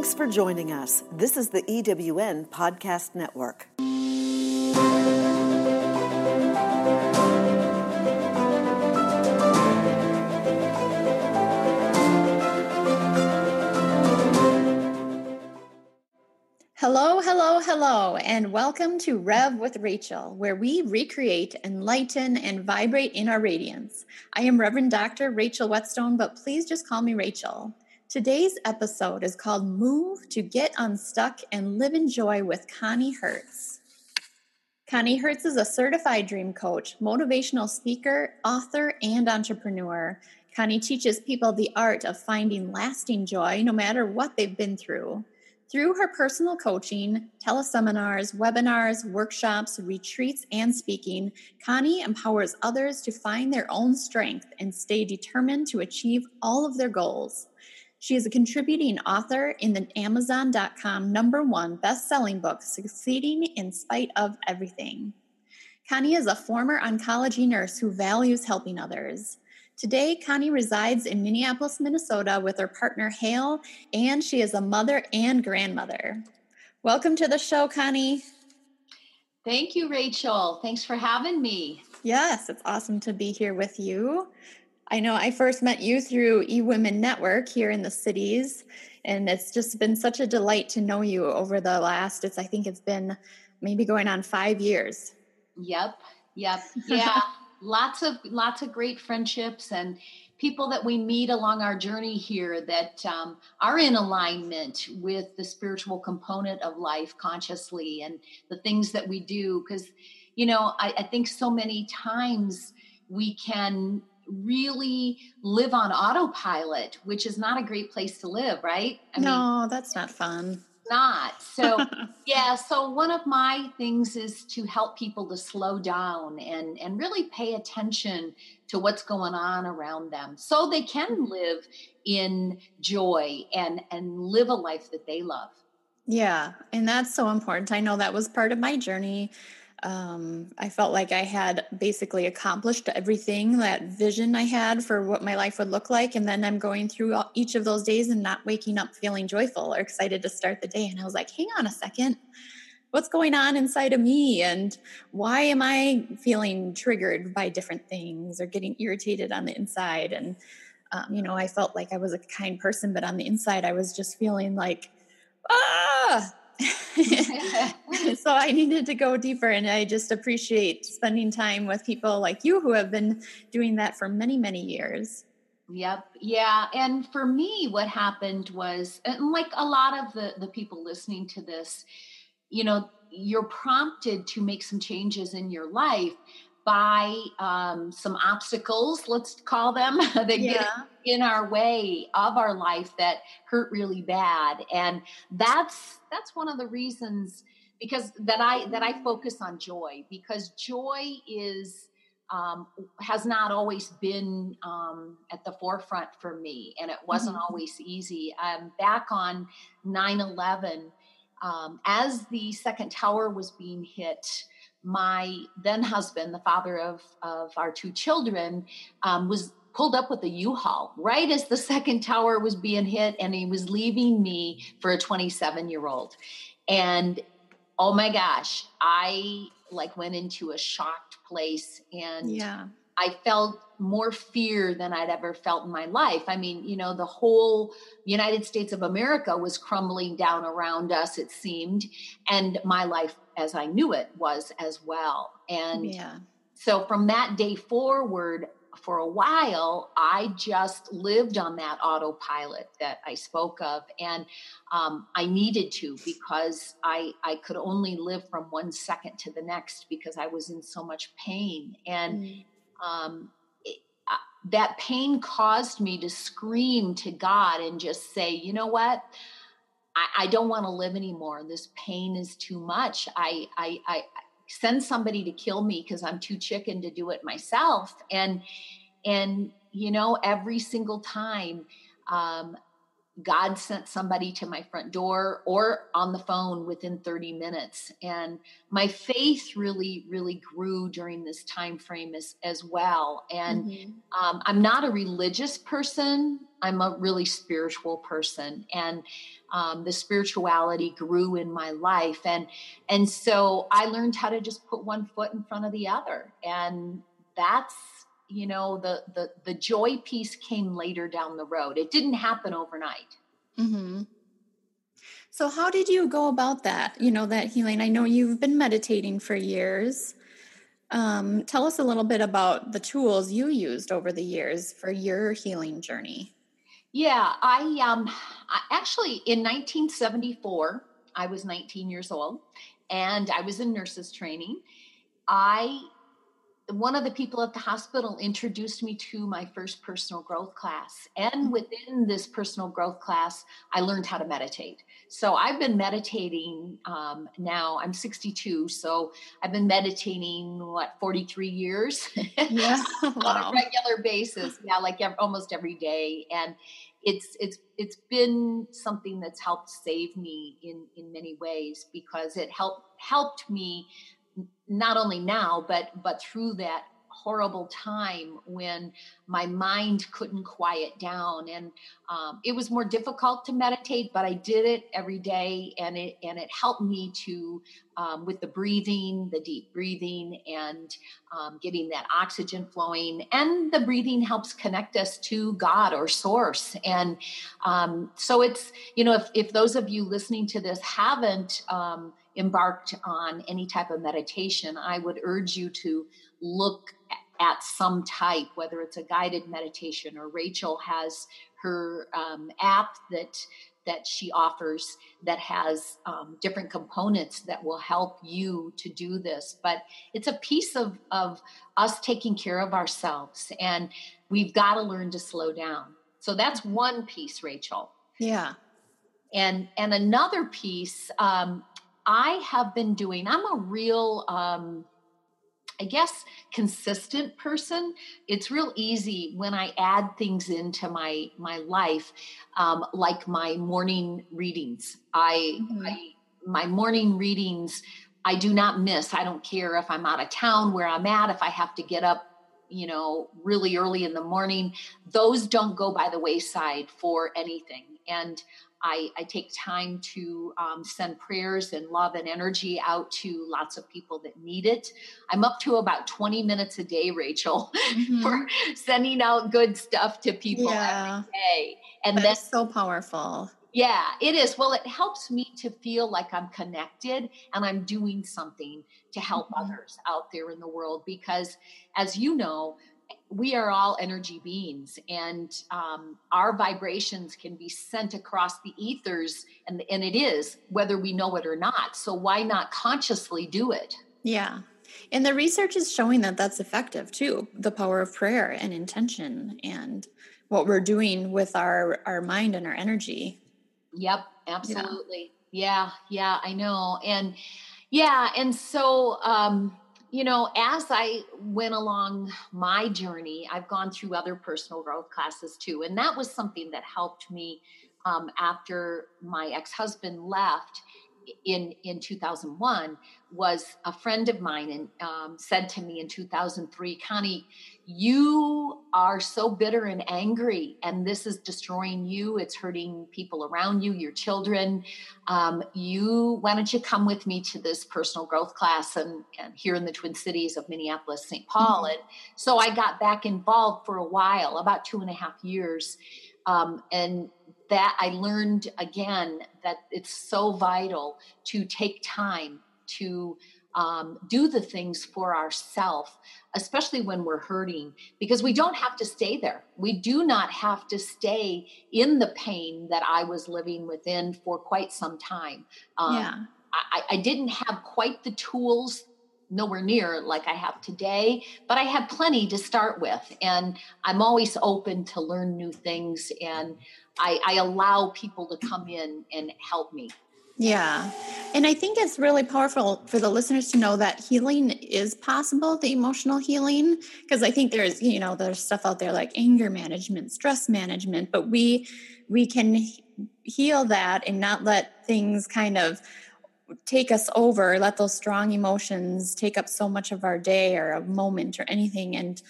Thanks for joining us. This is the EWN Podcast Network. Hello, and welcome to Rev with Rachel, where we recreate, enlighten, and vibrate in our radiance. I am Reverend Dr. Rachel Whetstone, but please just call me Rachel. Today's episode is called Move to Get Unstuck and Live in Joy with Connie Hertz. Connie Hertz is a certified dream coach, motivational speaker, author, and entrepreneur. Connie teaches people the art of finding lasting joy no matter what they've been through. Through her personal coaching, teleseminars, webinars, workshops, retreats, and speaking, Connie empowers others to find their own strength and stay determined to achieve all of their goals. She is a contributing author in the Amazon.com #1 best-selling book, Succeeding in Spite of Everything. Connie is a former oncology nurse who values helping others. Today, Connie resides in Minneapolis, Minnesota with her partner, Hale, and she is a mother and grandmother. Welcome to the show, Connie. Thank you, Rachel. Thanks for having me. Yes, it's awesome to be here with you. I know I first met you through eWomen Network here in the cities, and it's just been such a delight to know you over the last, I think it's been maybe going on 5 years. Yep. Yeah. Lots of great friendships and people that we meet along our journey here that are in alignment with the spiritual component of life consciously and the things that we do. Because, I think so many times we can really live on autopilot, which is not a great place to live, right? That's not fun. Not. So, so one of my things is to help people to slow down and really pay attention to what's going on around them so they can live in joy and live a life that they love. Yeah, and that's so important. I know that was part of my journey. I felt like I had basically accomplished everything, that vision I had for what my life would look like. And then I'm going through each of those days and not waking up feeling joyful or excited to start the day. And I was like, hang on a second, what's going on inside of me? And why am I feeling triggered by different things or getting irritated on the inside? And, I felt like I was a kind person, but on the inside, I was just feeling like, So I needed to go deeper, and I just appreciate spending time with people like you who have been doing that for many, many years. Yep. Yeah. And for me, what happened was, and like a lot of the people listening to this, you're prompted to make some changes in your life by some obstacles, let's call them, that get in our way of our life that hurt really bad. And that's one of the reasons because that I focus on joy, because joy is has not always been at the forefront for me, and it wasn't always easy. Back on 9/11, as the second tower was being hit, my then husband, the father of our two children, was pulled up with a U-Haul right as the second tower was being hit, and he was leaving me for a 27-year-old. And oh my gosh, I went into a shocked place, and I felt more fear than I'd ever felt in my life. I mean, the whole United States of America was crumbling down around us, it seemed. And my life as I knew it was as well. And so from that day forward, for a while, I just lived on that autopilot that I spoke of. And I needed to, because I could only live from 1 second to the next because I was in so much pain. And that pain caused me to scream to God and just say, you know what? I don't want to live anymore. This pain is too much. I send somebody to kill me because I'm too chicken to do it myself. And every single time, God sent somebody to my front door or on the phone within 30 minutes. And my faith really, really grew during this time frame as well. And I'm not a religious person. I'm a really spiritual person. And the spirituality grew in my life. And so I learned how to just put one foot in front of the other. And that's, the joy piece came later down the road. It didn't happen overnight. Mm-hmm. So how did you go about that? That healing? I know you've been meditating for years. Tell us a little bit about the tools you used over the years for your healing journey. Yeah, I actually in 1974, I was 19 years old and I was in nurses training. One of the people at the hospital introduced me to my first personal growth class. And within this personal growth class, I learned how to meditate. So I've been meditating now, I'm 62. So I've been meditating, 43 years? Yeah, wow. On a regular basis. Yeah, like almost every day. And it's been something that's helped save me in many ways, because it helped me not only now, but through that horrible time when my mind couldn't quiet down. And it was more difficult to meditate, but I did it every day. And it helped me to, with the breathing, the deep breathing, and getting that oxygen flowing. And the breathing helps connect us to God or source. And so it's, if those of you listening to this haven't embarked on any type of meditation, I would urge you to look at some type, whether it's a guided meditation, or Rachel has her app that she offers that has different components that will help you to do this. But it's a piece of us taking care of ourselves, and we've got to learn to slow down. So that's one piece, Rachel. Yeah. And another piece, I have been doing, I'm a real, consistent person. It's real easy when I add things into my life, like my morning readings. My morning readings, I do not miss. I don't care if I'm out of town, where I'm at, if I have to get up, really early in the morning, those don't go by the wayside for anything. And I take time to send prayers and love and energy out to lots of people that need it. I'm up to about 20 minutes a day, Rachel, for sending out good stuff to people every day. And that's so powerful. Yeah, it is. Well, it helps me to feel like I'm connected and I'm doing something to help others out there in the world, because as you know, we are all energy beings, and our vibrations can be sent across the ethers, and it is, whether we know it or not. So why not consciously do it? Yeah. And the research is showing that that's effective too. The power of prayer and intention and what we're doing with our mind and our energy. Yep, absolutely. Yeah, I know. And yeah. And so, as I went along my journey, I've gone through other personal growth classes too. And that was something that helped me after my ex-husband left in 2001, was a friend of mine and said to me in 2003, Connie, you are so bitter and angry, and this is destroying you. It's hurting people around you, your children. Why don't you come with me to this personal growth class and here in the Twin Cities of Minneapolis, St. Paul. And so I got back involved for a while, about 2.5 years. And that I learned again that it's so vital to take time to do the things for ourselves, especially when we're hurting, because we don't have to stay there. We do not have to stay in the pain that I was living within for quite some time. I didn't have quite the tools, nowhere near like I have today, but I had plenty to start with. And I'm always open to learn new things. And I allow people to come in and help me. Yeah. And I think it's really powerful for the listeners to know that healing is possible, the emotional healing, because I think there's stuff out there like anger management, stress management, but we can heal that and not let things kind of take us over, let those strong emotions take up so much of our day or a moment or anything. And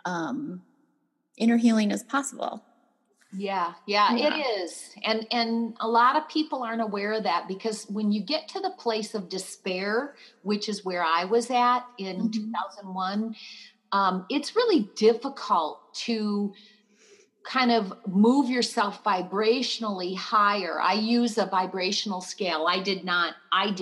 inner healing is possible. Yeah, it is. And a lot of people aren't aware of that, because when you get to the place of despair, which is where I was at in 2001, it's really difficult to kind of move yourself vibrationally higher. I use a vibrational scale. I did not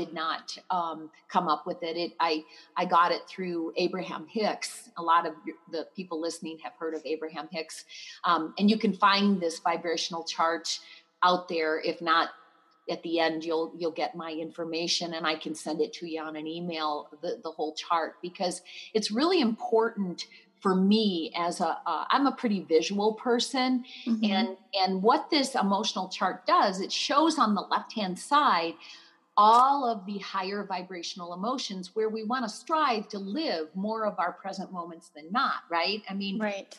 come up with it. I got it through Abraham Hicks. A lot of the people listening have heard of Abraham Hicks. And you can find this vibrational chart out there. If not, at the end, you'll get my information and I can send it to you on an email, the whole chart, because it's really important for me as I'm a pretty visual person. And what this emotional chart does, it shows on the left-hand side all of the higher vibrational emotions where we want to strive to live more of our present moments than not, right? I mean, right.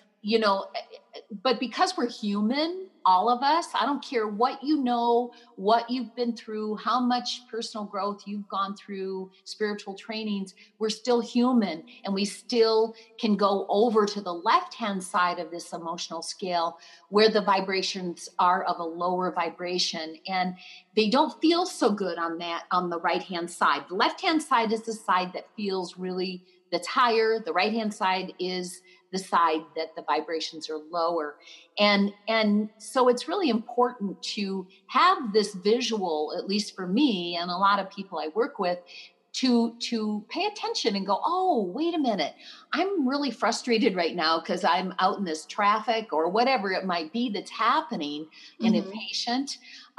But because we're human, all of us, I don't care what you know, what you've been through, how much personal growth you've gone through, spiritual trainings, we're still human, and we still can go over to the left-hand side of this emotional scale where the vibrations are of a lower vibration, and they don't feel so good on the right-hand side. The left-hand side is the side that feels really, that's higher. The right-hand side is the side that the vibrations are lower. And so it's really important to have this visual, at least for me and a lot of people I work with, to pay attention and go, oh, wait a minute, I'm really frustrated right now because I'm out in this traffic or whatever it might be that's happening, and impatient.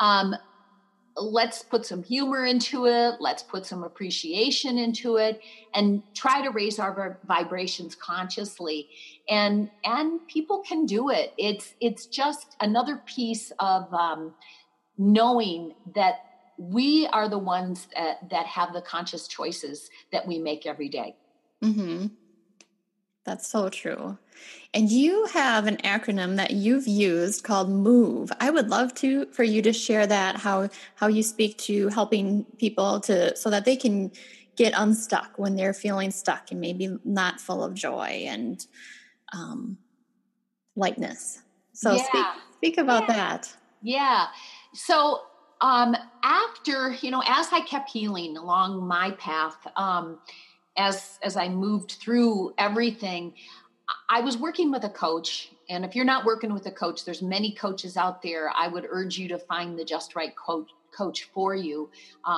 Let's put some humor into it. Let's put some appreciation into it and try to raise our vibrations consciously. And people can do it. It's just another piece of knowing that we are the ones that have the conscious choices that we make every day. That's so true. And you have an acronym that you've used called MOVE. I would love for you to share that, how you speak to helping people so that they can get unstuck when they're feeling stuck and maybe not full of joy and lightness. So speak about that. Yeah. So after, as I kept healing along my path, as I moved through everything, I was working with a coach. And if you're not working with a coach, there's many coaches out there. I would urge you to find the just right coach for you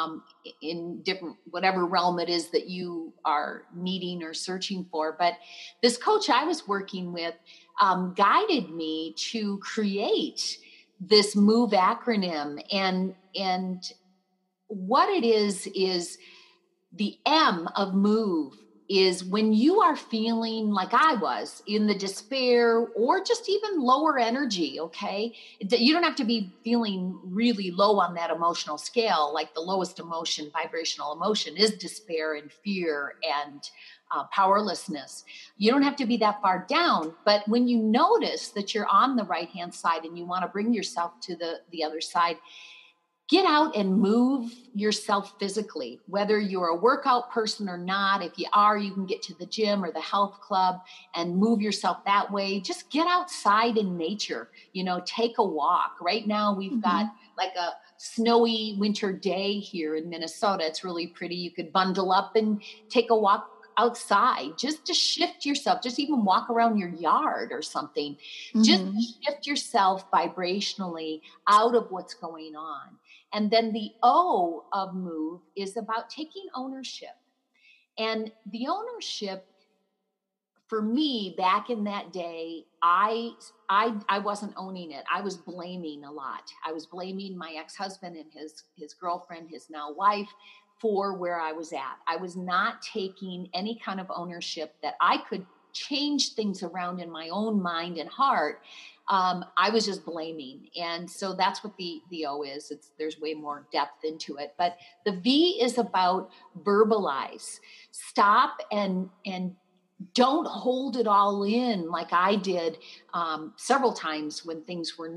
in different, whatever realm it is that you are needing or searching for. But this coach I was working with guided me to create this MOVE acronym. And what it is the M of MOVE is when you are feeling like I was in the despair or just even lower energy, okay? You don't have to be feeling really low on that emotional scale. Like the lowest emotion, vibrational emotion, is despair and fear and powerlessness. You don't have to be that far down, but when you notice that you're on the right-hand side and you want to bring yourself to the other side, get out and move yourself physically, whether you're a workout person or not. If you are, you can get to the gym or the health club and move yourself that way. Just get outside in nature, take a walk. Right now we've got like a snowy winter day here in Minnesota. It's really pretty. You could bundle up and take a walk outside, just to shift yourself, just even walk around your yard or something. Just shift yourself vibrationally out of what's going on. And then the O of MOVE is about taking ownership. And the ownership, for me, back in that day, I wasn't owning it. I was blaming a lot. I was blaming my ex-husband and his girlfriend, his now wife, for where I was at. I was not taking any kind of ownership that I could change things around in my own mind and heart. I was just blaming. And so that's what the O is. There's way more depth into it. But the V is about verbalize. Stop and don't hold it all in like I did several times when things were not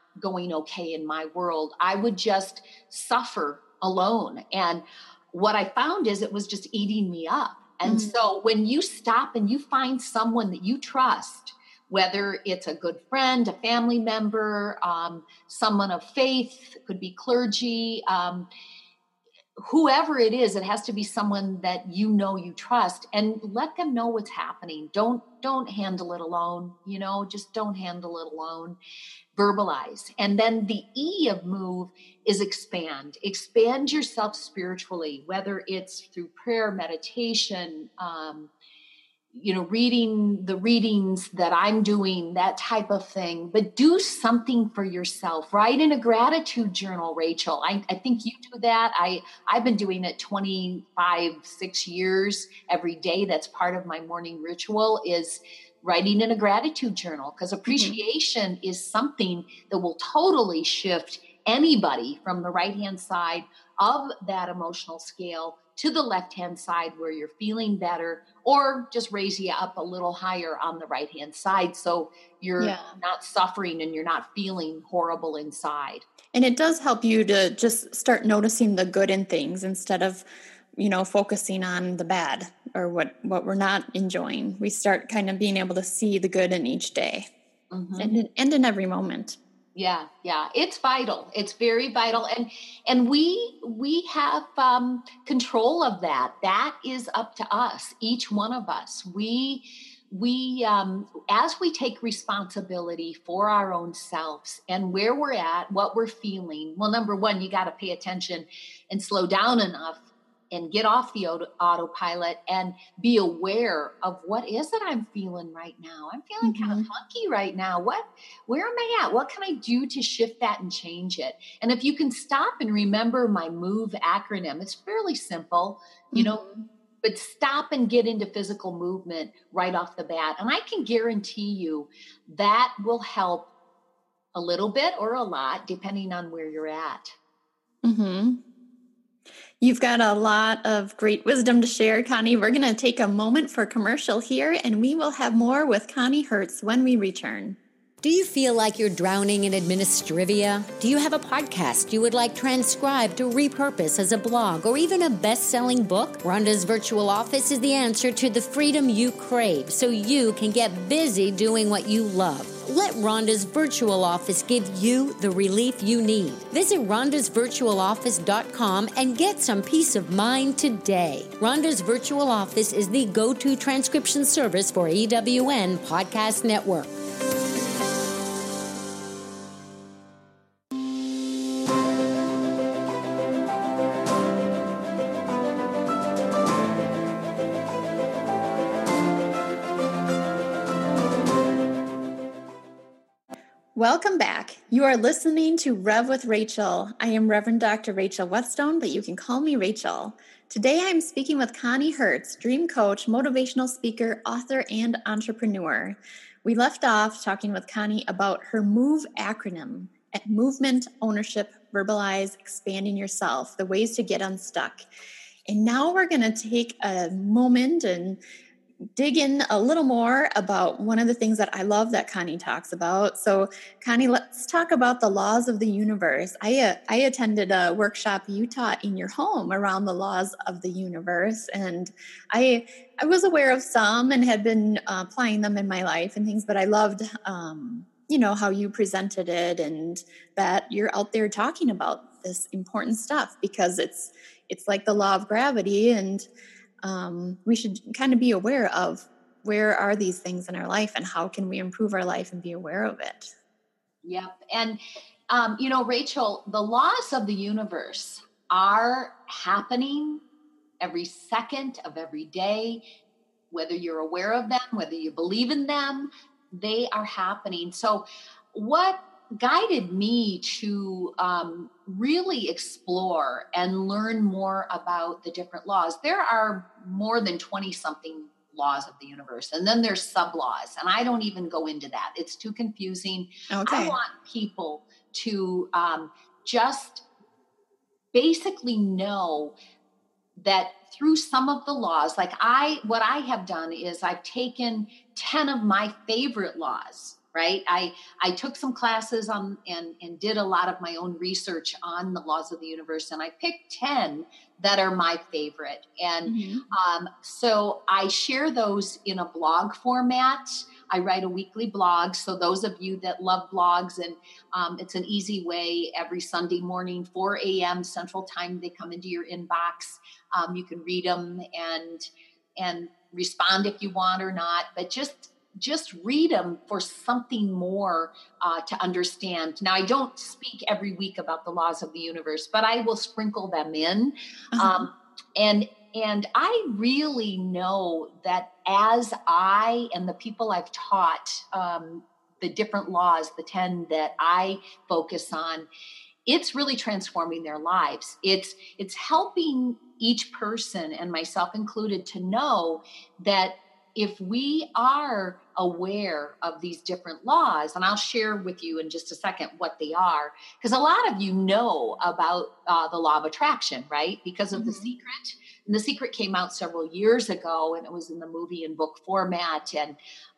going okay in my world, I would just suffer alone. And what I found is it was just eating me up. And so when you stop and you find someone that you trust, whether it's a good friend, a family member, someone of faith, could be clergy, whoever it is, it has to be someone that you trust, and let them know what's happening. Don't handle it alone, just don't handle it alone. Verbalize. And then the E of move is expand. Expand yourself spiritually, whether it's through prayer, meditation, reading the readings that I'm doing, that type of thing, but do something for yourself. Write in a gratitude journal, Rachel. I think you do that. I've been doing it 6 years every day. That's part of my morning ritual, is writing in a gratitude journal, because appreciation is something that will totally shift anybody from the right-hand side of that emotional scale to the left-hand side where you're feeling better, or just raise you up a little higher on the right-hand side so you're not suffering and you're not feeling horrible inside. And it does help you to just start noticing the good in things instead of, focusing on the bad or what we're not enjoying. We start kind of being able to see the good in each day and in every moment. Yeah. It's vital. It's very vital. And we have control of that. That is up to us, each one of us. We as we take responsibility for our own selves and where we're at, what we're feeling. Well, number one, you got to pay attention and slow down enough and get off the autopilot and be aware of what is it I'm feeling right now. I'm feeling kind of funky right now. Where am I at? What can I do to shift that and change it? And if you can stop and remember my MOVE acronym, it's fairly simple, but stop and get into physical movement right off the bat. And I can guarantee you that will help a little bit or a lot, depending on where you're at. You've got a lot of great wisdom to share, Connie. We're going to take a moment for commercial here, and we will have more with Connie Hertz when we return. Do you feel like you're drowning in administrivia? Do you have a podcast you would like transcribed to repurpose as a blog or even a best-selling book? Rhonda's Virtual Office is the answer to the freedom you crave so you can get busy doing what you love. Let Rhonda's Virtual Office give you the relief you need. Visit rhondasvirtualoffice.com and get some peace of mind today. Rhonda's Virtual Office is the go-to transcription service for EWN Podcast Network. Welcome back. You are listening to Rev with Rachel. I am Reverend Dr. Rachel Whetstone, but you can call me Rachel. Today I'm speaking with Connie Hertz, dream coach, motivational speaker, author, and entrepreneur. We left off talking with Connie about her MOVE acronym: movement, ownership, verbalize, expanding yourself, the ways to get unstuck. And now we're going to take a moment and dig in a little more about one of the things that I love that Connie talks about. So Connie, let's talk about the laws of the universe. I attended a workshop you taught in your home around the laws of the universe. And I was aware of some and had been applying them in my life and things, but I loved, how you presented it and that you're out there talking about this important stuff, because it's like the law of gravity, and we should kind of be aware of where are these things in our life and how can we improve our life and be aware of it. Yep. And, Rachel, the laws of the universe are happening every second of every day, whether you're aware of them, whether you believe in them, they are happening. So what guided me to really explore and learn more about the different laws. There are more than 20-something laws of the universe, and then there's sub-laws, and I don't even go into that. It's too confusing. Okay. I want people to just basically know that through some of the laws, what I have done is I've taken 10 of my favorite laws right? I took some classes on and did a lot of my own research on the laws of the universe, and I picked 10 that are my favorite. And so I share those in a blog format. I write a weekly blog. So those of you that love blogs, and it's an easy way, every Sunday morning, 4 a.m. Central Time, they come into your inbox. You can read them and respond if you want or not, but just read them for something more to understand. Now, I don't speak every week about the laws of the universe, but I will sprinkle them in. And I really know that as I and the people I've taught the different laws, the 10 that I focus on, it's really transforming their lives. It's helping each person, and myself included, to know that if we are aware of these different laws, and I'll share with you in just a second what they are, because a lot of you know about the law of attraction, right? Because of The Secret. And The Secret came out several years ago, and it was in the movie and book format. And,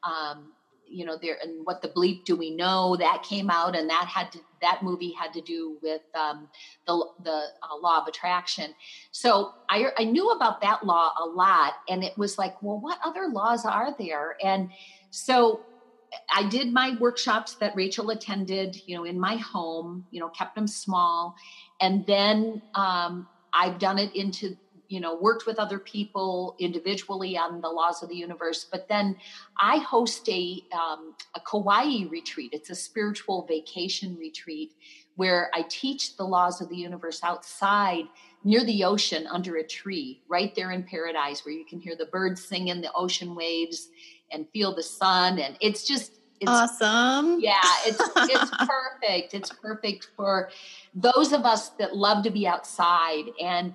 there, and What the Bleep Do We Know, that came out, and that movie had to do with the law of attraction. So I knew about that law a lot, and it was like, well, what other laws are there? And so I did my workshops that Rachel attended, in my home, kept them small. And then I've done it into, worked with other people individually on the laws of the universe. But then I host a Kauai retreat. It's a spiritual vacation retreat where I teach the laws of the universe outside near the ocean under a tree, right there in paradise, where you can hear the birds singing, the ocean waves, and feel the sun. And it's awesome. Yeah, it's perfect. It's perfect for those of us that love to be outside. And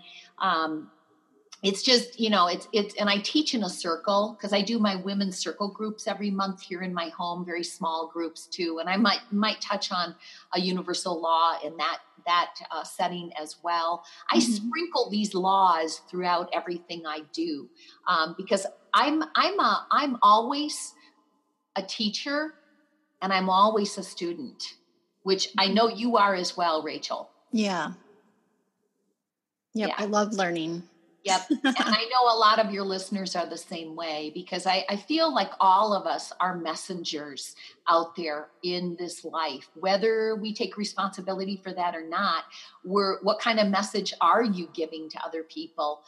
it's just, and I teach in a circle, because I do my women's circle groups every month here in my home, very small groups too. And I might touch on a universal law in that setting as well. I sprinkle these laws throughout everything I do, because I'm always a teacher, and I'm always a student, which I know you are as well, Rachel. Yeah. Yep. I love learning. Yep. And I know a lot of your listeners are the same way, because I feel like all of us are messengers out there in this life, whether we take responsibility for that or not. What kind of message are you giving to other people?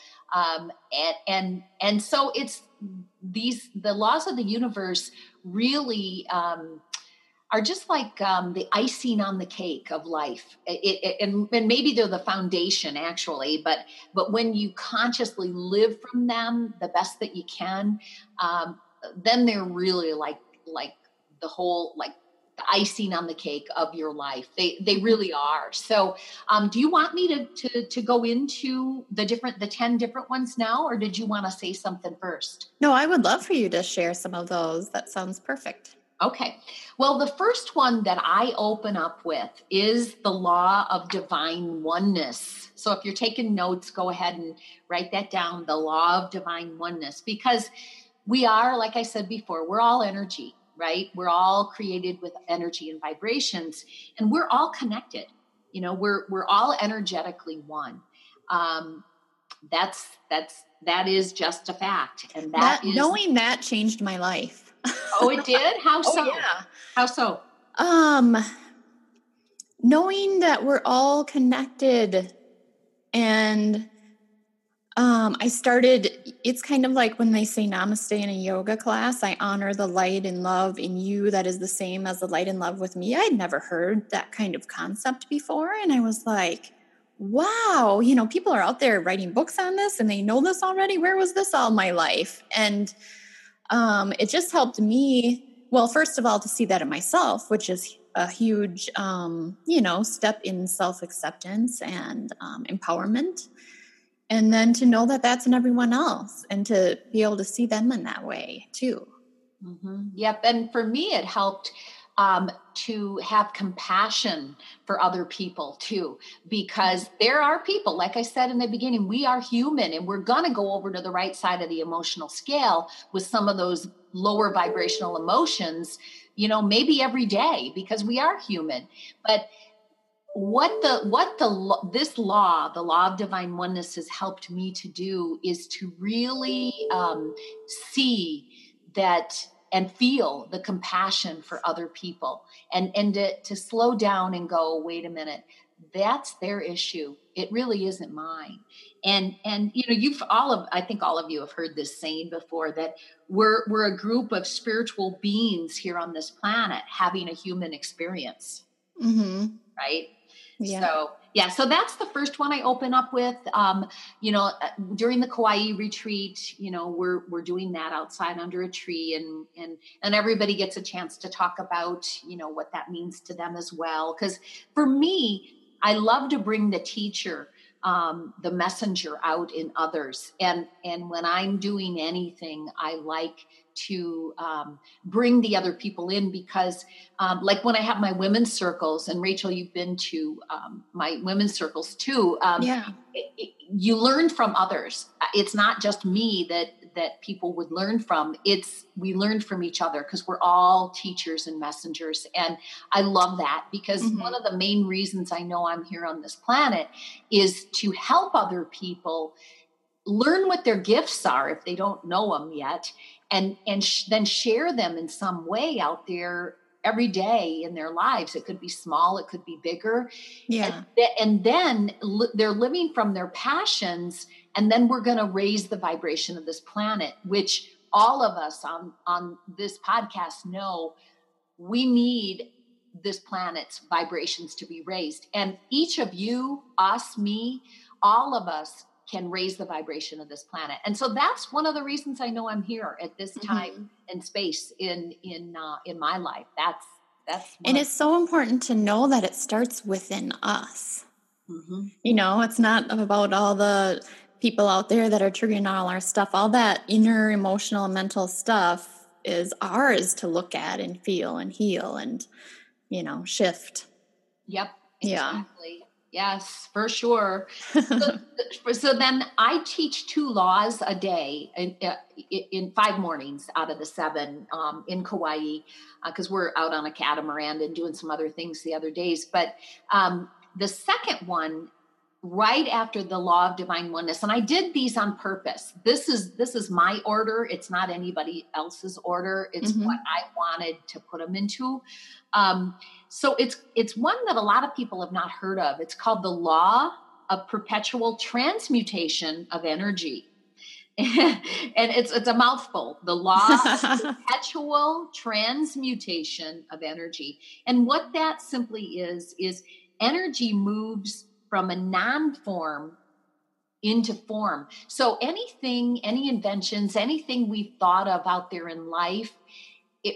And so it's the laws of the universe really, are just like the icing on the cake of life. And maybe they're the foundation, actually, but when you consciously live from them the best that you can, then they're really like the whole, like the icing on the cake of your life. They really are. So do you want me to go into the 10 different ones now, or did you want to say something first? No, I would love for you to share some of those. That sounds perfect. Okay. Well, the first one that I open up with is the law of divine oneness. So if you're taking notes, go ahead and write that down, the law of divine oneness, because we are, like I said before, we're all energy, right? We're all created with energy and vibrations, and we're all connected. We're all energetically one. That is just a fact. And knowing that changed my life. Oh, it did? How so? Oh, yeah. How so? Knowing that we're all connected, and it's kind of like when they say namaste in a yoga class, I honor the light and love in you that is the same as the light and love with me. I'd never heard that kind of concept before. And I was like, wow, people are out there writing books on this and they know this already. Where was this all my life? And it just helped me, well, first of all, to see that in myself, which is a huge, step in self-acceptance and empowerment. And then to know that that's in everyone else, and to be able to see them in that way too. Mm-hmm. Yep. And for me, it helped to have compassion for other people too, because there are people, like I said in the beginning, we are human, and we're going to go over to the right side of the emotional scale with some of those lower vibrational emotions, maybe every day, because we are human. But this law, the law of divine oneness, has helped me to do is to really see that and feel the compassion for other people, and to slow down and go, wait a minute, that's their issue. It really isn't mine. And I think all of you have heard this saying before, that we're a group of spiritual beings here on this planet having a human experience. Mm-hmm. Right? Yeah. So that's the first one I open up with. During the Kauai retreat, we're doing that outside under a tree, and everybody gets a chance to talk about, what that means to them as well. Because for me, I love to bring the teacher, the messenger out in others. And when I'm doing anything, I like to bring the other people in, because like when I have my women's circles, and Rachel, you've been to my women's circles too. You learn from others. It's not just me that people would learn from. We learn from each other, because we're all teachers and messengers. And I love that, because one of the main reasons I know I'm here on this planet is to help other people learn what their gifts are if they don't know them yet, and then share them in some way out there every day in their lives. It could be small, it could be bigger. Yeah. And then they're living from their passions, and then we're going to raise the vibration of this planet, which all of us on this podcast know we need this planet's vibrations to be raised. And each of you, us, me, all of us can raise the vibration of this planet. And so that's one of the reasons I know I'm here at this time and space in my life. That's and it's so important to know that it starts within us. Mm-hmm. It's not about all the people out there that are triggering all our stuff. All that inner emotional and mental stuff is ours to look at and feel and heal and, shift. Yep. Exactly. Yeah. Yes, for sure. So then I teach 2 laws a day in 5 mornings out of the 7 in Kauai, because we're out on a catamaran and doing some other things the other days. But the second one, right after the law of divine oneness, and I did these on purpose. This is my order. It's not anybody else's order. It's what I wanted to put them into. So it's one that a lot of people have not heard of. It's called the law of perpetual transmutation of energy. And it's a mouthful, the law of perpetual transmutation of energy. And what that simply is energy moves from a non-form into form. So anything, any inventions, anything we've thought of out there in life, it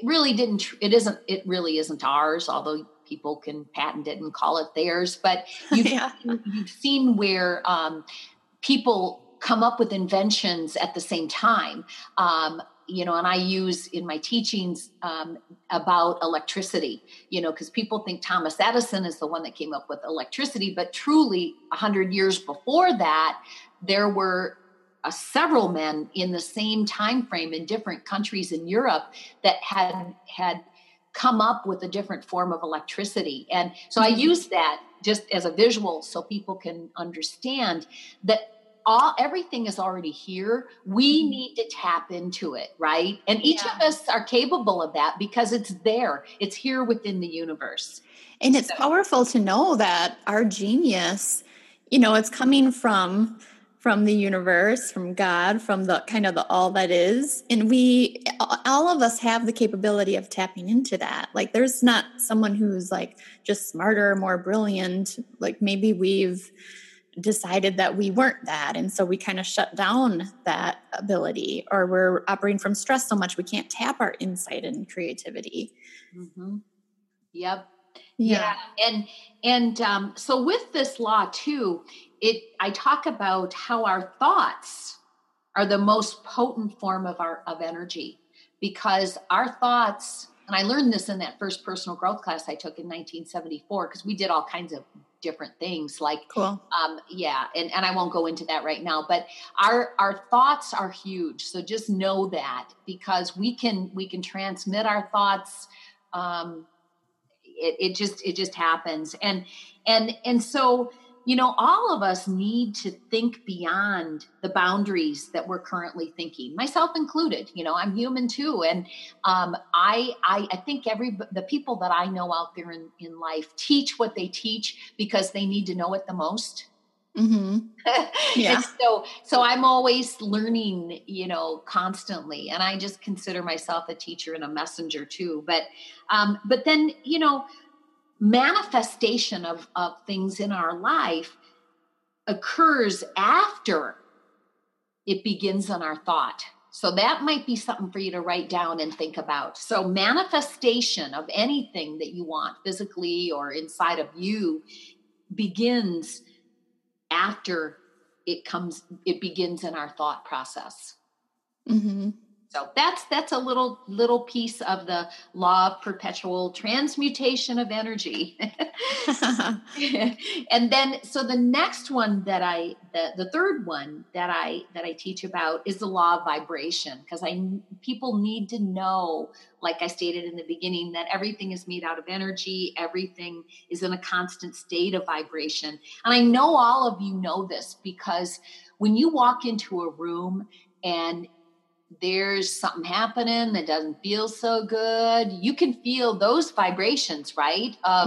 really isn't ours, although people can patent it and call it theirs. But you've seen where people come up with inventions at the same time. And I use in my teachings about electricity, because people think Thomas Edison is the one that came up with electricity, but truly 100 years before that, there were several men in the same time frame in different countries in Europe that had come up with a different form of electricity. And so I use that just as a visual so people can understand that everything is already here. We need to tap into it, right? And each of us are capable of that because it's there. It's here within the universe. And it's powerful to know that our genius, it's coming from the universe, from God, from the kind of the all that is. And all of us have the capability of tapping into that. Like there's not someone who's like just smarter, more brilliant. Like maybe we've decided that we weren't that. And so we kind of shut down that ability, or we're operating from stress so much we can't tap our insight and creativity. Mm-hmm. Yep. Yeah. And so with this law too, I talk about how our thoughts are the most potent form of energy, because our thoughts, and I learned this in that first personal growth class I took in 1974, because we did all kinds of different things like, cool. And I won't go into that right now, but our thoughts are huge. So just know that, because we can transmit our thoughts It just happens. And so, all of us need to think beyond the boundaries that we're currently thinking, myself included. I'm human too. And I think the people that I know out there in life teach what they teach because they need to know it the most. Mm-hmm. Yeah. And so I'm always learning, constantly. And I just consider myself a teacher and a messenger too. But then, manifestation of things in our life occurs after it begins on our thought. So that might be something for you to write down and think about. So manifestation of anything that you want physically or inside of you begins after it begins in our thought process. Mm-hmm. So that's a little piece of the law of perpetual transmutation of energy. And then, so the next one the third one that I teach about is the law of vibration, because people need to know, like I stated in the beginning, that everything is made out of energy. Everything is in a constant state of vibration. And I know all of you know this, because when you walk into a room and there's something happening that doesn't feel so good, you can feel those vibrations, right? Of,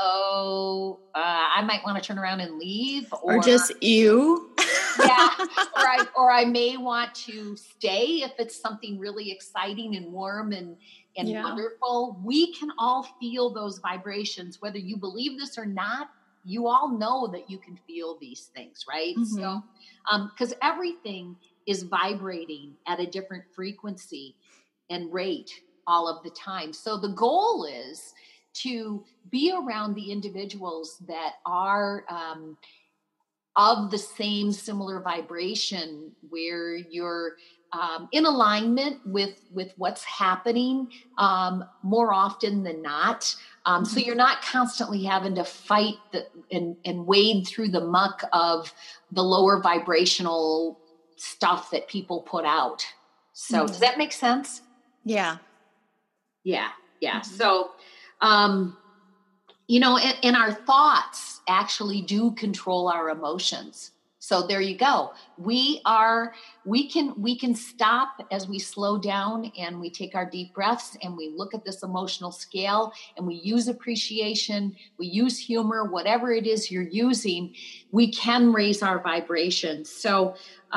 I might want to turn around and leave. Or just you. Yeah. Or I may want to stay if it's something really exciting and warm and wonderful. We can all feel those vibrations, whether you believe this or not. You all know that you can feel these things, right? Mm-hmm. So, because everything is vibrating at a different frequency and rate all of the time. So the goal is to be around the individuals that are of the same similar vibration, where you're in alignment with what's happening more often than not. So you're not constantly having to fight and wade through the muck of the lower vibrational stuff that people put out. So does that make sense? Yeah. Yeah. So, and our thoughts actually do control our emotions. So there you go. We can stop as we slow down and we take our deep breaths and we look at this emotional scale and we use appreciation, we use humor, whatever it is you're using, we can raise our vibrations. So,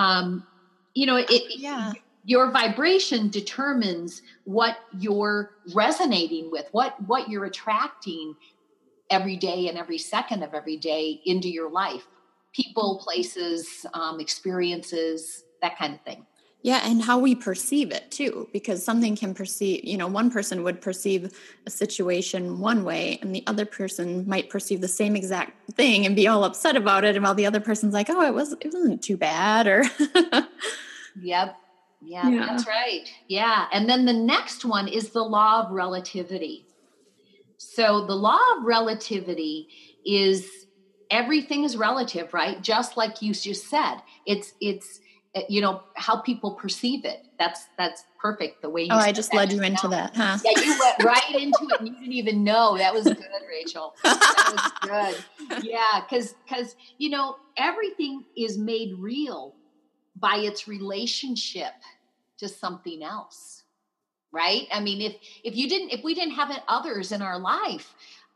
your vibration determines what you're resonating with, what you're attracting every day and every second of every day into your life. People, places, experiences, that kind of thing. Yeah, and how we perceive it too, because something can perceive, one person would perceive a situation one way and the other person might perceive the same exact thing and be all upset about it, and while the other person's like, oh, it wasn't too bad, or Yep. Yeah, that's right. Yeah. And then the next one is the law of relativity. So the law of relativity is everything is relative, right? Just like you just said, it's how people perceive it. That's perfect. The way you I just led you into that, huh? Yeah, you went right into it and you didn't even know. That was good, Rachel. That was good. Yeah. Cause everything is made real by its relationship to something else. Right? I mean, if we didn't have others in our life,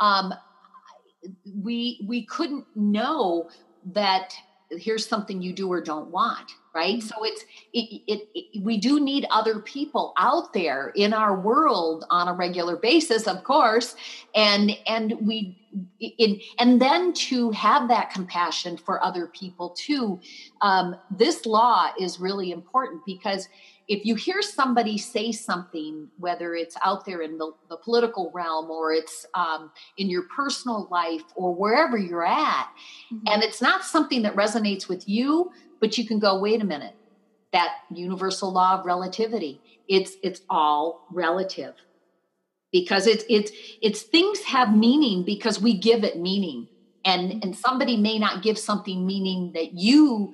we couldn't know that here's something you do or don't want, right? So we do need other people out there in our world on a regular basis, of course, and then to have that compassion for other people too. This law is really important, because if you hear somebody say something, whether it's out there in the political realm or it's in your personal life or wherever you're at, and it's not something that resonates with you, but you can go, wait a minute, that universal law of relativity, it's all relative, because it's things have meaning because we give it meaning, and somebody may not give something meaning that you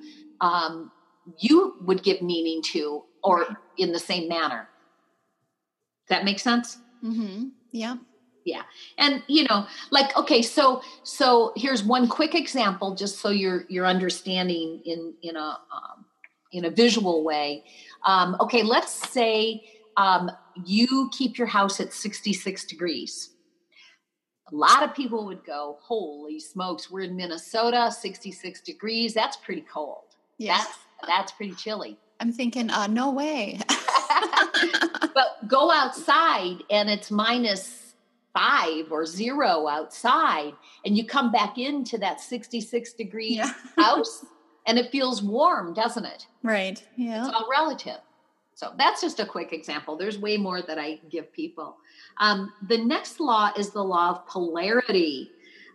would give meaning to, or in the same manner. Does that make sense? Mm-hmm. Yeah. Yeah. And, like, okay, so here's one quick example, just so you're understanding in a visual way. Okay. Let's say, you keep your house at 66 degrees. A lot of people would go, holy smokes, we're in Minnesota, 66 degrees. That's pretty cold. Yes. That's pretty chilly. I'm thinking, no way. But go outside and it's -5 or 0 outside, and you come back into that 66 degree house and it feels warm, doesn't it? Right. Yeah. It's all relative. So that's just a quick example. There's way more that I give people. The next law is the law of polarity.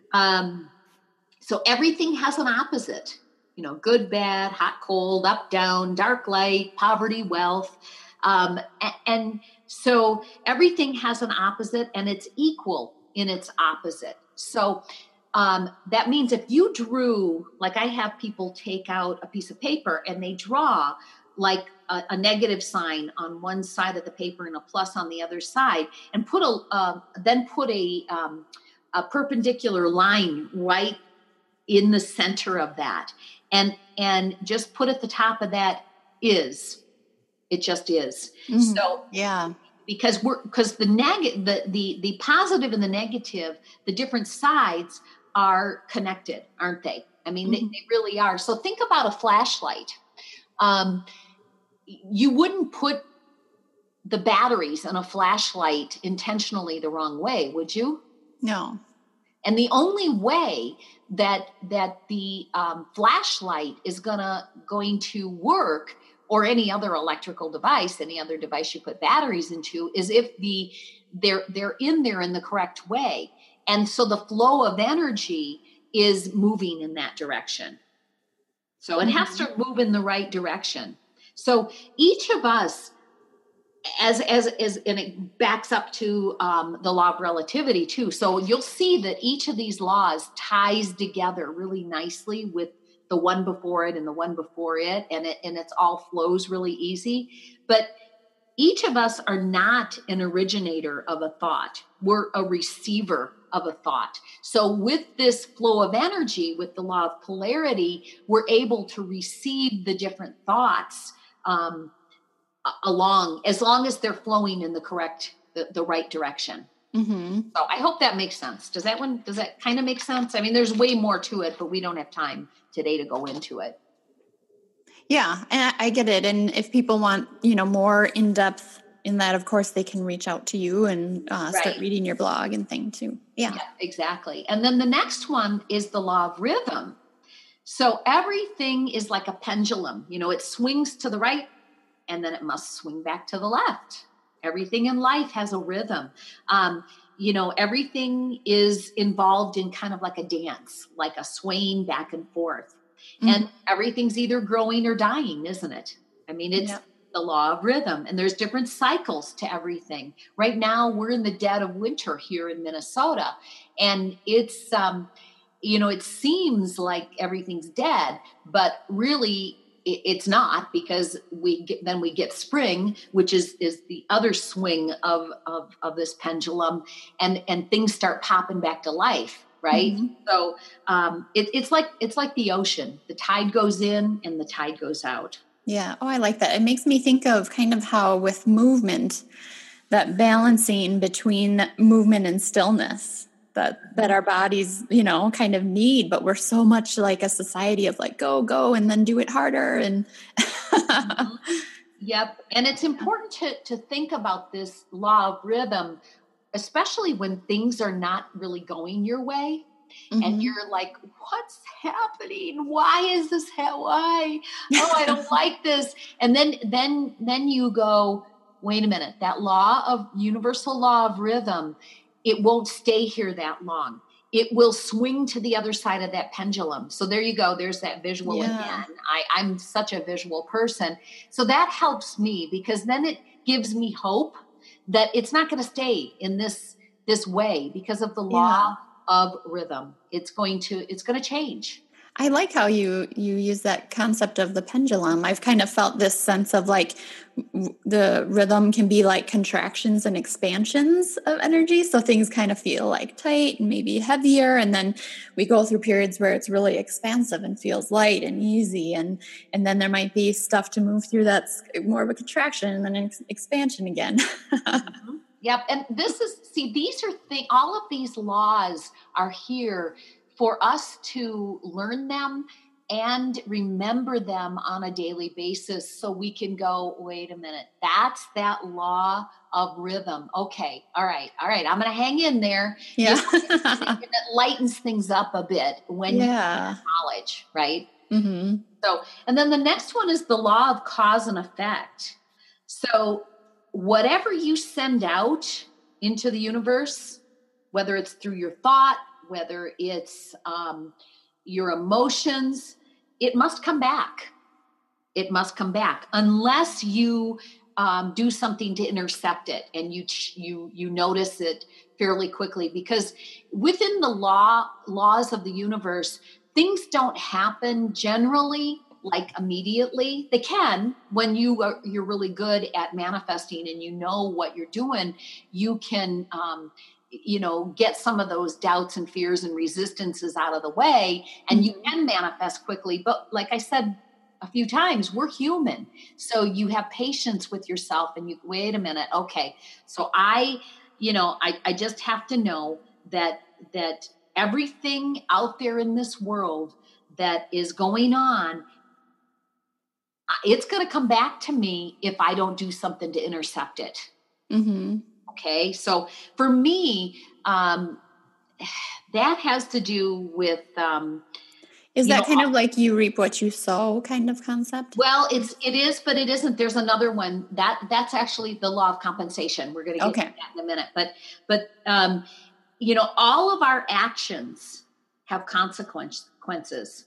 So everything has an opposite, good, bad, hot, cold, up, down, dark, light, poverty, wealth. And so everything has an opposite, and it's equal in its opposite. So that means if you drew, like I have people take out a piece of paper and they draw like a negative sign on one side of the paper and a plus on the other side, and put a perpendicular line right in the center of that, and just put at the top of that is. It just is. Mm-hmm. So yeah, because the positive and the negative, the different sides are connected, aren't they? I mean, mm-hmm. they really are. So think about a flashlight. You wouldn't put the batteries in a flashlight intentionally the wrong way, would you? No. And the only way that the flashlight is going to work, or any other electrical device, any other device you put batteries into, is if they're in there in the correct way. And so the flow of energy is moving in that direction. So it has to move in the right direction. So each of us, as and it backs up to the law of relativity too. So you'll see that each of these laws ties together really nicely with the one before it and the one before it, and it's all flows really easy. But each of us are not an originator of a thought. We're a receiver of a thought. So with this flow of energy, with the law of polarity, we're able to receive the different thoughts along, as long as they're flowing in the right direction. Mm-hmm. So I hope that makes sense. Does that kind of make sense? I mean, there's way more to it, but we don't have time today to go into it. Yeah, and I get it. And if people want, more in depth in that, of course, they can reach out to you and start reading your blog and thing too. Yeah, exactly. And then the next one is the law of rhythm. So everything is like a pendulum. It swings to the right, and then it must swing back to the left. Everything in life has a rhythm. Everything is involved in kind of like a dance, like a swaying back and forth. Mm-hmm. And everything's either growing or dying, isn't it? I mean, it's the law of rhythm, and there's different cycles to everything. Right now, we're in the dead of winter here in Minnesota, and it's, it seems like everything's dead, but really it's not, because we get spring, which is the other swing of this pendulum, and things start popping back to life, right? Mm-hmm. So it's like the ocean. The tide goes in and the tide goes out. Yeah. Oh, I like that. It makes me think of kind of how with movement, that balancing between movement and stillness that our bodies, kind of need, but we're so much like a society of like, go, and then do it harder. And mm-hmm. Yep. And it's important to think about this law of rhythm, especially when things are not really going your way. Mm-hmm. And you're like, what's happening? Why is this? Why? Oh, I don't like this. And then you go, wait a minute, that universal law of rhythm, it won't stay here that long. It will swing to the other side of that pendulum. So there you go. There's that visual again. I'm such a visual person. So that helps me, because then it gives me hope that it's not going to stay in this way because of the law of rhythm. It's going to change. I like how you use that concept of the pendulum. I've kind of felt this sense of like the rhythm can be like contractions and expansions of energy. So things kind of feel like tight and maybe heavier. And then we go through periods where it's really expansive and feels light and easy. And then there might be stuff to move through that's more of a contraction and then an expansion again. Mm-hmm. Yep. And these are all of these laws are here for us to learn them and remember them on a daily basis so we can go, wait a minute, that's that law of rhythm. Okay. All right. I'm going to hang in there. Yeah. It lightens things up a bit when you have knowledge, right? Mm-hmm. So, and then the next one is the law of cause and effect. So whatever you send out into the universe, whether it's through your thought, whether it's your emotions, it must come back. It must come back unless you do something to intercept it and you notice it fairly quickly. Because within the laws of the universe, things don't happen generally like immediately. They can when you're really good at manifesting and you know what you're doing. You can get some of those doubts and fears and resistances out of the way, and you can manifest quickly. But like I said a few times, we're human. So you have patience with yourself and you wait a minute. Okay. So I just have to know that everything out there in this world that is going on, it's going to come back to me if I don't do something to intercept it. Mm-hmm. Okay. So for me, that has to do with, is that kind of like you reap what you sow kind of concept? Well, it is, but it isn't. There's another one that's actually the law of compensation. We're going to get to that in a minute, but all of our actions have consequences,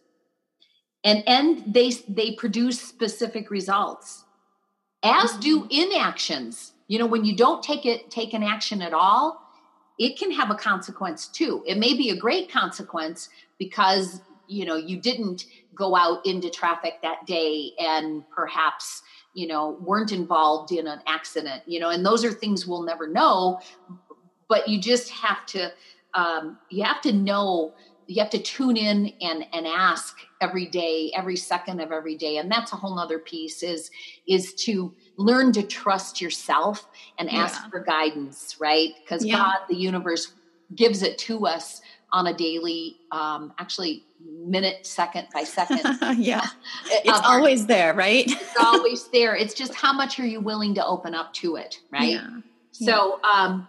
and they produce specific results, as do inactions. When you don't take an action at all, it can have a consequence too. It may be a great consequence because, you didn't go out into traffic that day and perhaps, weren't involved in an accident, and those are things we'll never know, but you just have to, you have to tune in and ask every day, every second of every day. And that's a whole nother piece is to learn to trust yourself and ask for guidance, right? Because God, the universe, gives it to us on a daily, actually minute, second by second. It's always there, right? It's always there. It's just how much are you willing to open up to it, right? So,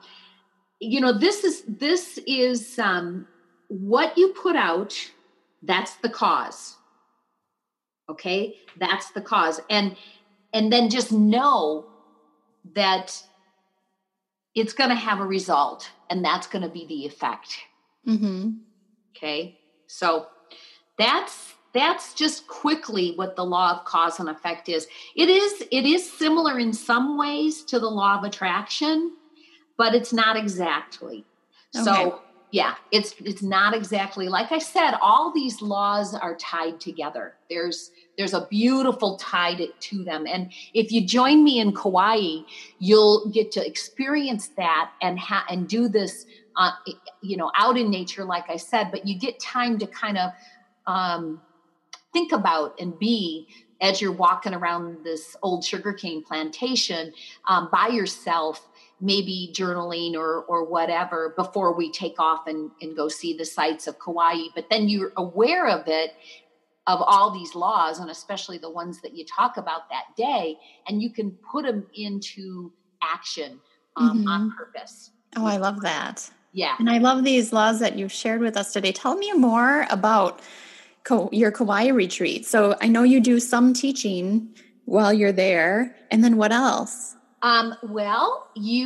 this is what you put out. That's the cause. Okay. That's the cause. And then just know that it's going to have a result, and that's going to be the effect. Mm-hmm. Okay. So that's just quickly what the law of cause and effect is. It is similar in some ways to the law of attraction, but it's not exactly. Okay. So it's not exactly. Like I said, all these laws are tied together. There's a beautiful tie to them. And if you join me in Kauai, you'll get to experience that and do this, out in nature, like I said, but you get time to kind of think about and be as you're walking around this old sugarcane plantation by yourself, maybe journaling or whatever before we take off and go see the sights of Kauai. But then you're aware of it, of all these laws, and especially the ones that you talk about that day, and you can put them into action on purpose. Oh, I love that. Yeah. And I love these laws that you've shared with us today. Tell me more about your Kauai retreat. So I know you do some teaching while you're there, and then what else? Well,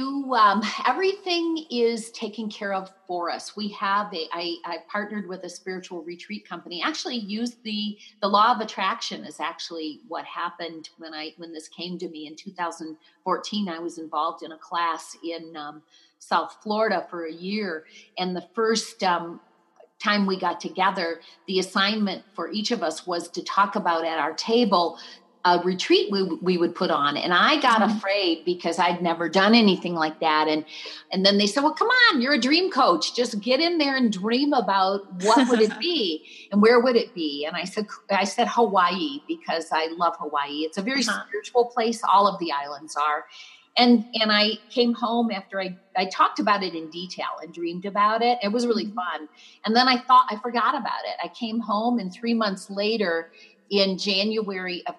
everything is taken care of for us. We have I partnered with a spiritual retreat company, actually used the law of attraction is actually what happened when this came to me in 2014. I was involved in a class in South Florida for a year. And the first time we got together, the assignment for each of us was to talk about at our table a retreat we would put on. And I got afraid because I'd never done anything like that. And then they said, well, come on, you're a dream coach. Just get in there and dream about what would it be and where would it be? And I said Hawaii, because I love Hawaii. It's a very spiritual place. All of the islands are. And I came home after I talked about it in detail and dreamed about it. It was really fun. And then I forgot about it. I came home, and 3 months later, in January of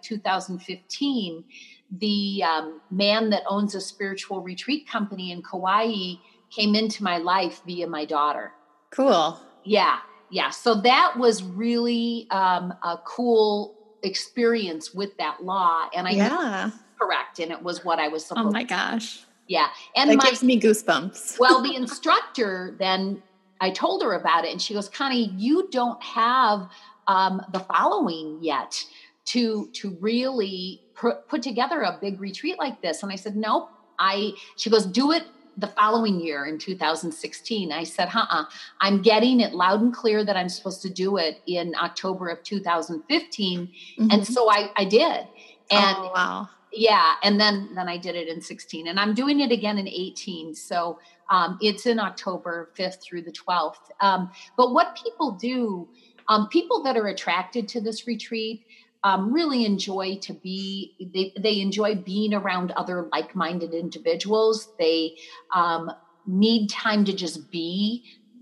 2015, the man that owns a spiritual retreat company in Kauai came into my life via my daughter. Cool. Yeah. So that was really a cool experience with that law. And I knew correct. And it was what I was supposed to do. Oh my gosh. Yeah. And that gives me goosebumps. Well, the instructor, then I told her about it, and she goes, Connie, you don't have the following yet to really put together a big retreat like this. And I said, nope. She goes, do it the following year in 2016. I said, I'm getting it loud and clear that I'm supposed to do it in October of 2015. And so I did. And wow. Yeah. And then I did it in 16, and I'm doing it again in 18. So it's in October 5th through the 12th. But what people do, people that are attracted to this retreat really enjoy they enjoy being around other like-minded individuals. They need time to just be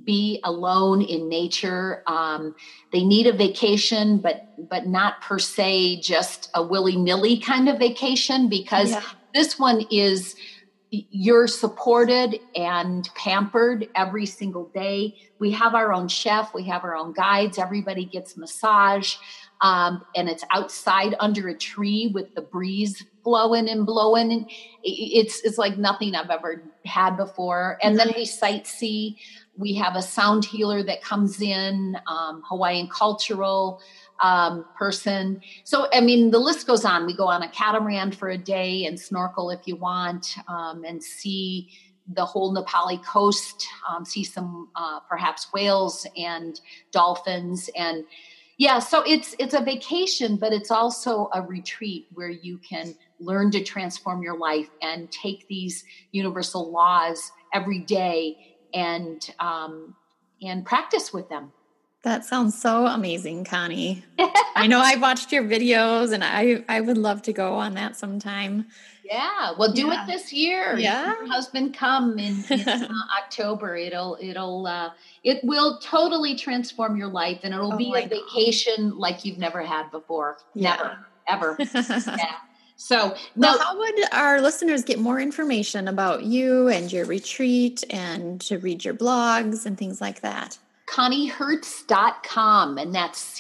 alone in nature. They need a vacation, but not per se just a willy-nilly kind of vacation, because this one is, you're supported and pampered every single day. We have our own chef. We have our own guides. Everybody gets massage. And it's outside under a tree with the breeze blowing. And it's like nothing I've ever had before. And then we sightsee. We have a sound healer that comes in, Hawaiian cultural person. So, I mean, the list goes on. We go on a catamaran for a day and snorkel if you want, and see the whole Nepali coast, see some perhaps whales and dolphins. And so it's a vacation, but it's also a retreat where you can learn to transform your life and take these universal laws every day and practice with them. That sounds so amazing, Connie. I know I've watched your videos, and I would love to go on that sometime. Yeah, well, do it this year. Yeah, your husband come in October. It will totally transform your life, and it'll be a vacation like you've never had before. Never, ever. Yeah. So now, how would our listeners get more information about you and your retreat, and to read your blogs and things like that? ConnieHertz.com, and that's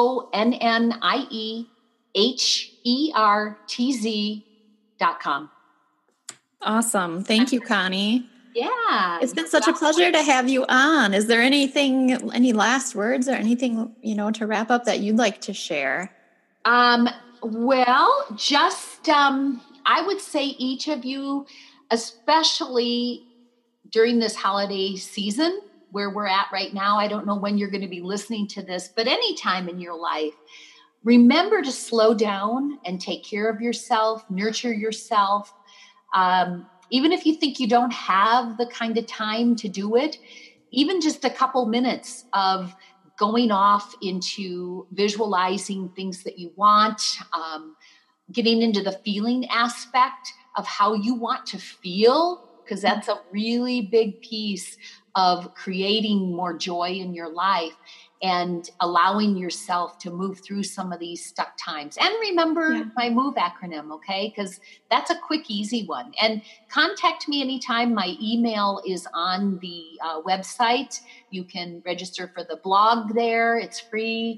ConnieHertz.com. Awesome. Thank you, Connie. Yeah. It's been such a pleasure to have you on. Is there any last words or anything, to wrap up that you'd like to share? Well, just, I would say each of you, especially during this holiday season where we're at right now, I don't know when you're going to be listening to this, but any time in your life, remember to slow down and take care of yourself, nurture yourself. Even if you think you don't have the kind of time to do it, even just a couple minutes of going off into visualizing things that you want, getting into the feeling aspect of how you want to feel, because that's a really big piece of creating more joy in your life and allowing yourself to move through some of these stuck times. And remember my MOVE acronym, okay? Because that's a quick, easy one. And contact me anytime. My email is on the website. You can register for the blog there. It's free.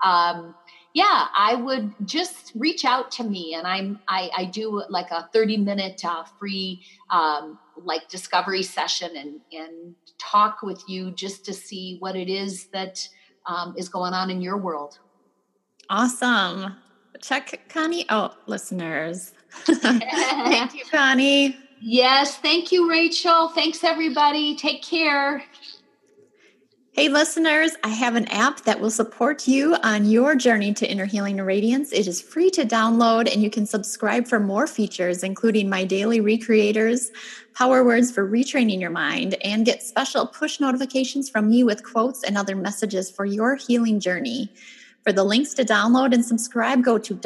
I would just reach out to me, and I do like a 30-minute free discovery session and talk with you just to see what it is that is going on in your world. Awesome. Check Connie out, listeners. Thank you, Connie. Yes. Thank you, Rachel. Thanks, everybody. Take care. Hey listeners, I have an app that will support you on your journey to inner healing and radiance. It is free to download and you can subscribe for more features, including my daily recreators, power words for retraining your mind, and get special push notifications from me with quotes and other messages for your healing journey. For the links to download and subscribe, go to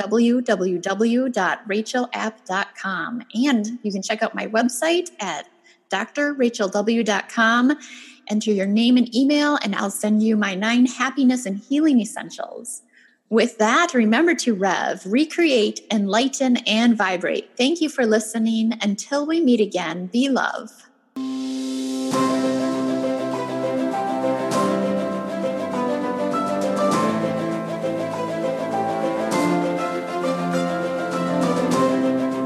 www.rachelapp.com. And you can check out my website at drrachelw.com. Enter your name and email, and I'll send you my 9 happiness and healing essentials. With that, remember to rev, recreate, enlighten, and vibrate. Thank you for listening. Until we meet again, be love.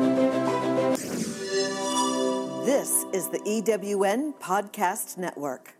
This is the EWN Podcast Network.